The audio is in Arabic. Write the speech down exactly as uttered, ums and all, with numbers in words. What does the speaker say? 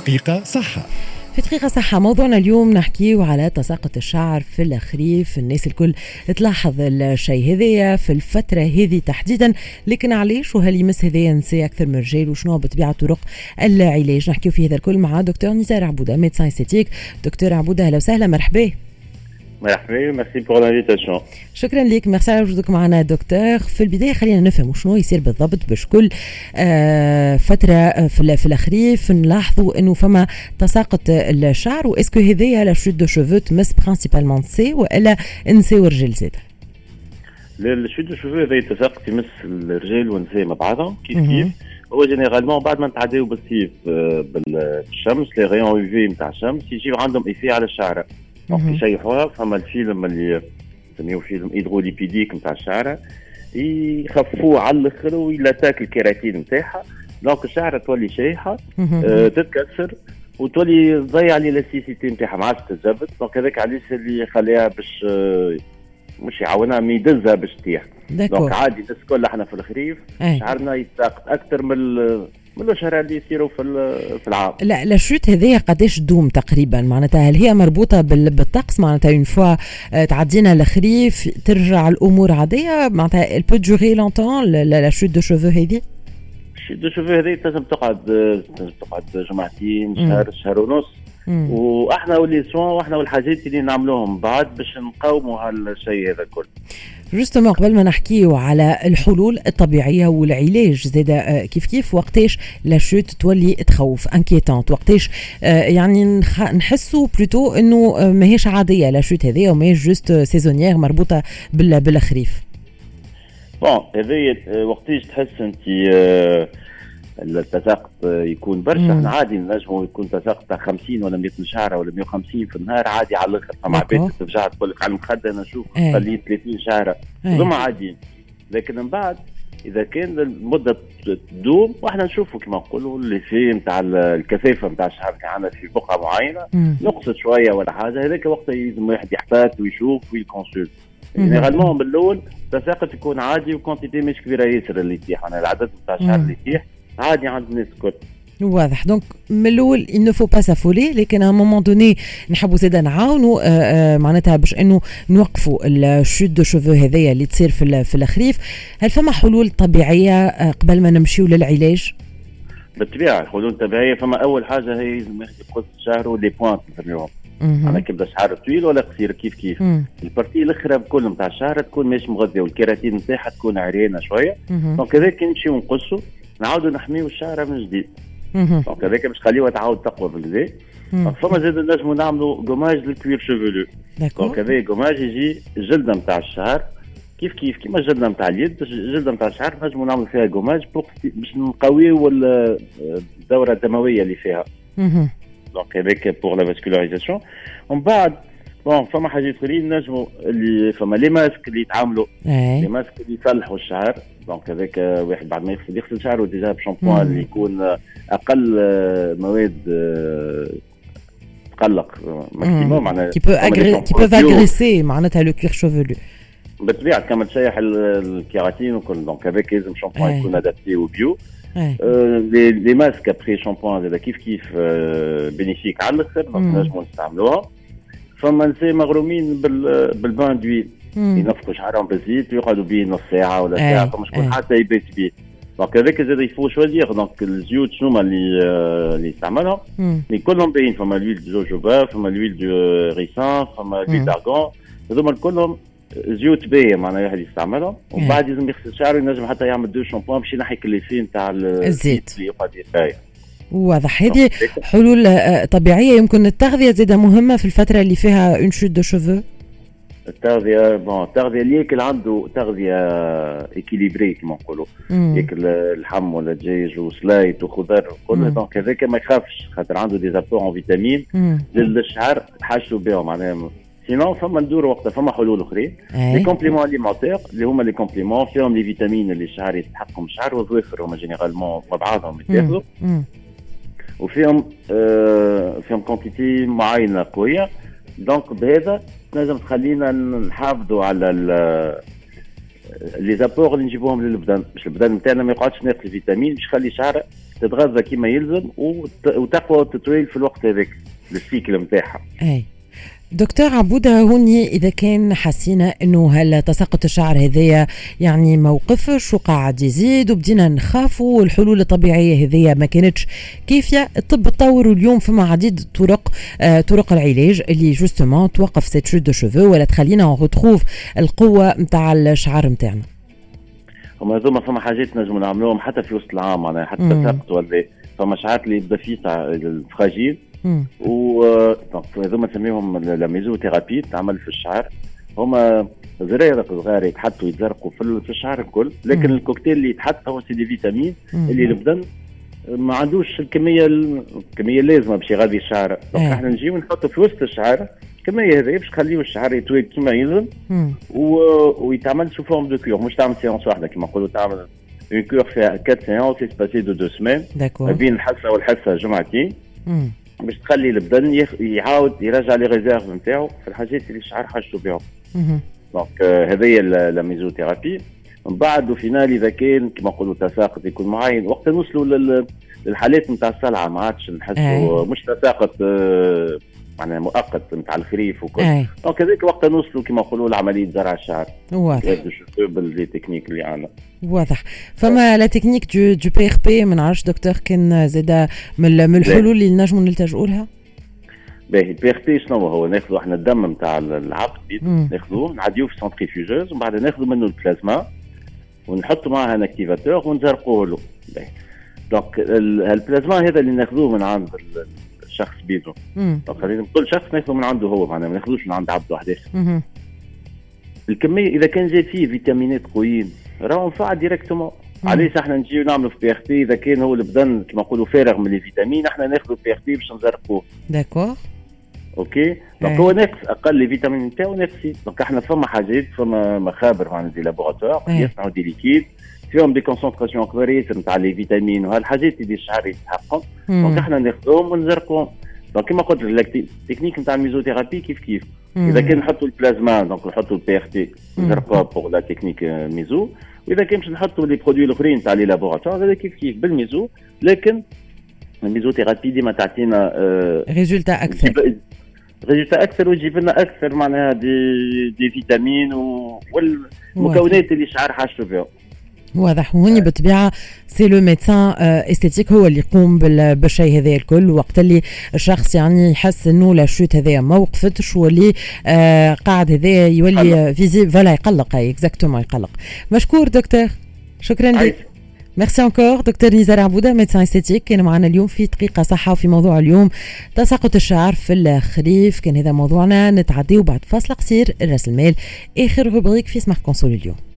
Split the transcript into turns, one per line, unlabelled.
دقيقة صحة.
في دقيقة صحة موضوعنا اليوم نحكيه على تساقط الشعر في الخريف. الناس الكل تلاحظ الشيء هذايا في الفترة هذه تحديدا، لكن علاش وهل يمس هذايا نساء أكثر من الرجال وشنو بطبيعة طرق العلاج؟ نحكيه في هذا الكل مع دكتور نزار عبودة ميدسان استيتيك. دكتور عبودة أهلا وسهلا، مرحبا.
مرحبا، ميرسي بور لانفيتاسيون.
شكرا لك، ميرسي على وجودك معنا دكتور. في البدايه خلينا نفهم شنو يصير بالضبط باش كل آه فتره في, في الخريف نلاحظوا انه فما تساقط الشعر، واسكو هذايا لا شوت دو شوفو تمس برينسيبالمون سي ولا نساء ورجال زاد؟
لا، شوت دو شوفو هذا تساقط يمس الرجال والنساء مع بعضهم كيف كيف. هو جينيرالمون بعد ما نتعداو بالصيف بالشمس لي غيون يو في نتاع الشمس يجيو عندهم ايفي على الشعر. دونك يشيحوها. فما الفيلم اللي نسميوه فيلم هيدروليبيديك نتاع الشعر يخفوه على الاخر ويلاتاك الكيراتين نتاعها. دونك الشعر تولي شايحه أه تتكسر وتولي تضيع ليلاستيسيتي نتاعها، ما عادش تتجبد. دونك هذاك علاش اللي يخليها باش أه مش يعاونها مي يدزها باش تطيح. دونك عادي الناس كل احنا في الخريف شعرنا يتساقط اكثر من من الشهر اللي يصيروا في في العام. لا
لا شوت هذيا قداش دوم تقريبا؟ معناتها هل هي مربوطه بالطقس؟ معناتها اون فوا تعدينا الخريف ترجع الامور عاديه؟ معناتها البو دوغي لونتون لا شوت دو شوفو هذه؟
الشوت دو شوفو هذه لازم تقعد لازم تقعد جمعتين شهر شهر ونص. مم. واحنا واللي سوان واحنا والحاجات اللي نعملوهم بعد باش نقاوموا هالشيء هذا كله.
جوستومون قبل ما نحكيو على الحلول الطبيعيه والعلاج زاد كيف كيف وقتاش لا شوت تولي تخوف انكيتونت، وقتاش يعني نحسوا بلوتو انه ماهيش عاديه لا شوت هذه وماهيش جوست سيزونيير مربوطه بالخريف.
بون هذه وقتاش تحس انت التساقط يكون برشا. احنا عادي نجموا يكون تساقط تاع خمسين ولا مئة شعره ولا مئة وخمسين في النهار عادي على الاخر. فما عباد ترجع تقول لك على المخده انا نشوف خليت ثلاثين شعره هذوما عاديين. لكن من بعد اذا كان المده تدوم واحنا نشوفوا كما نقولوا اللي في نتاع الكثافه نتاع الشعر اللي عندنا في بقعه معينه نقصت شويه ولا حاجه، هذاك وقتها لازم واحد يحتاط ويشوف ويكونسولت. جينيرالمون بالاول التساقط يكون عادي وكونتيتي مش كبيره ياسر اللي يتيح. انا العدد نتاع الشعر اللي يتيح عادي عند الناس الكل. واضح.
دونك من الاول il ne faut pas s'affoler، لكن à un moment donné نحبوا زاده نعاونوا معناتها باش انه نوقفوا الشوت دو شوفو هذيا اللي تصير في في الخريف. هل فما حلول طبيعيه قبل ما نمشيو للعلاج؟
بالطبيعه حلول طبيعيه. فما اول حاجه هي لازم يقص شعره لي بوانت نسميوهم. انا كيبدا شعر طويل ولا قصير كيف كيف. البارتي الاخرى بكل نتاع الشعر تكون ماشي مغذيه والكيراتين نتاعها تكون عريانه شويه. دونك هذاك نمشيو نقصوا نعاودوا نحميو الشعر من جديد. دونك هذاك باش نخليوها تعاود تقوى بالكدا. فما زاد نجموا نعملوا جوماج للكوير شوفولو. دونك هذا جوماج يجي الجلده نتاع الشعر كيف كيف كيما الجلده نتاع اليد. الجلده نتاع الشعر نجموا نعملوا فيها جوماج باش نقويو الدوره الدمويه اللي فيها. دونك هذاك بور لا فاسكولاريزاسيون. ومن بعد بون فما حاجات اخرين نجموا اللي فما لي ماسك اللي يتعاملوا لي ماسك اللي يصلحوا الشعر. دونك هذاك واحد بعد ما يغسل يغسل شعره ديجا بشامبوان اللي يكون اقل مواد تقلق ماكسيموم معناها
كي بو كي بو اغريسي معناتها لو كير شوفولو.
بالطبيعه كما تشيح الكيراتين وكل. دونك هذاك لازم شامبوان يكون ادابتي وبيو. لي لي ماسك ابري شامبوان هذا كيف كيف بينيفيك على الاخر. دونك نجموا نستعملوها. فما نساء مغرومين بالبان دويل ينفقوا شعرهم بالزيت ويقعدوا به نص ساعه ولا ساعه فما شكون حتى يبات به. دونك هذاك زاد يفو شوازيغ. دونك الزيوت شنو اللي اللي يستعملهم اللي كلهم باين. فما لويل دو جوجوبا، فما لويل دو ريسان، فما لويل دارغون. هذوما كلهم زيوت باهيه معناها واحد يستعملهم. ومن بعد لازم يغسل شعره ينجم حتى يعمل دو شامبوان باش ينحي كليفين نتاع الزيت اللي يقعد يتبايع.
واضح. هذه حلول طبيعيه. يمكن التغذيه زاده مهمه في الفتره اللي فيها اون شوت دو شوفو.
التغذيه بون التغذيه اللي ياكل عنده تغذيه ايكيليبري كما نقولوا، ياكل اللحم ولا الدجاج وسلايت وخضر كل. دونك هذاك ما يخافش خاطر عنده دي زابور اون فيتامين للشعر حاجته بهم معناها. سينون فما ندور وقتها فما حلول اخرين لي كومبليمون اليمونتير اللي هما لي كومبليمون فيهم لي فيتامين اللي الشعر يستحقهم الشعر والظوافر هما جينيرالمون مع بعضهم يتاخذوا. وفيهم آه فيهم كونتيتي معينه قويه. دونك بهذا لازم تخلينا نحافظوا على لي زابور اللي نجيبوهم للبدن باش البدن نتاعنا ما يقعدش ناقص الفيتامين باش يخلي شعر تتغذى كما يلزم وتقوى وتتويل في الوقت هذاك السيكل نتاعها.
اي دكتور عبودة، هوني إذا كان حسينا أنه هل تساقط الشعر هذايا يعني موقفش وقاعد يزيد وبدينا نخافوا والحلول الطبيعية هذيا ما كانتش كافية، الطب تطور اليوم فما عديد طرق آه طرق العلاج اللي جوستومون توقف سيت شوت دو شوفو ولا تخلينا نغتخوف القوة متاع الشعر متاعنا.
هما هذوما فما حاجات نجموا نعملوهم حتى في وسط العام، معناها حتى تساقط ولا فما شعرات اللي يبدا فيه الفراجيل و هذوما نسميهم لا ميزوثيرابي تعمل في الشعر. هما زريرق صغار يتحطوا يتزرقوا في الشعر الكل، لكن الكوكتيل اللي يتحط هو سي دي فيتامين اللي البدن ما عندوش الكميه الكميه اللازمه باش يغذي الشعر. دونك احنا نجيو نحطوا في وسط الشعر الكميه هذه باش نخليو الشعر يتوالد كما يلزم و... ويتعمل سو فورم دو كور، مش تعمل سيونس واحده كما نقولوا، تعمل اون كور فيها أربعة سيونس سباسي دو دو سمان ما بين الحصه والحصه جمعتين باش تخلي البدن يخ... يعاود يرجع لي ريزيرف نتاعو في الحاجات اللي الشعر حاجته بهم. دونك هذه هي الميزوثيرابي. من بعد وفينال اذا كان كما نقولوا تساقط يكون معين وقت نوصلوا لل... للحالات نتاع الصلعه ما عادش نحسوا مش تساقط آه معناها مؤقت نتاع الخريف وكل. دونك هذاك وقت نوصلوا كما نقولوا لعمليه زرع الشعر. واضح. باللي تكنيك اللي عندنا.
واضح. فما لا تكنيك دو دو بي ار بي ما نعرفش دكتور كان زاده من الحلول اللي نجموا نلتجؤوا لها؟
باهي البي ار بي شنو هو؟ ناخذوا احنا الدم نتاع العبد ناخذوه نعديوه في سنتريفيوجوز ومن بعد ناخذوا منه البلازما ونحطوا معها ان اكتيفاتور ونزرقوه له. باهي دونك البلازما هذا اللي ناخذوه من عند الشخص بيدو، دونك خلينا كل شخص ناخذه من عنده هو، معناها ما ناخذوش من عند عبد واحد اخر. الكميه اذا كان جاي فيه فيتامينات قويين راهو نفع ديريكتومون. علاش احنا نجيو نعملوا في بي ار بي اذا كان هو البدن كما نقولوا فارغ من الفيتامين احنا ناخذوا بي ار بي باش نزرقوه.
داكور
اوكي. دونك هو ناقص اقل الفيتامين نتاعو ناقصين. دونك احنا فما حاجات فما مخابر عند دي لابوراتوار يصنعوا دي ليكيد فيهم دي كونسونطراسيون كبار ياسر نتاع لي فيتامين وهالحاجات اللي الشعر يستحقهم. دونك احنا ناخذوهم ونزرقوهم. دونك كما قلت لك التكنيك نتاع الميزوثيرابي كيف كيف. مم. اذا كان نحطوا البلازما دونك نحطوا البي ار تي نزرقوها بوغ لا تكنيك ميزو، واذا كان باش نحطوا لي برودوي الاخرين تاع لي لابوراتوار هذا كيف كيف بالميزو، لكن الميزوثيرابي ديما تعطينا آه
ريزولتا اكثر
ريزولتا اكثر ويجيب لنا اكثر معناها دي دي فيتامين والمكونات اللي الشعر حاجته بهم.
واضح. وهني بالطبيعه سي لو ميدسان استيتيك هو اللي يقوم بالشيء هذا الكل، وقت اللي الشخص يعني يحس انه لا شوت هذايا ما وقفتش واللي آه قاعد هذايا يولي فيزي فوالا يقلق. اي اكزاكتومون يقلق. مشكور دكتور، شكرا لك. ميرسي انكور دكتور نزار عبودة ميدسان استيتيك كان معنا اليوم في دقيقة صحة وفي موضوع اليوم تساقط الشعر في الخريف. كان هذا موضوعنا، نتعدي وبعد فاصل قصير الراس المال اخر روبريك في سماح كونسول اليوم.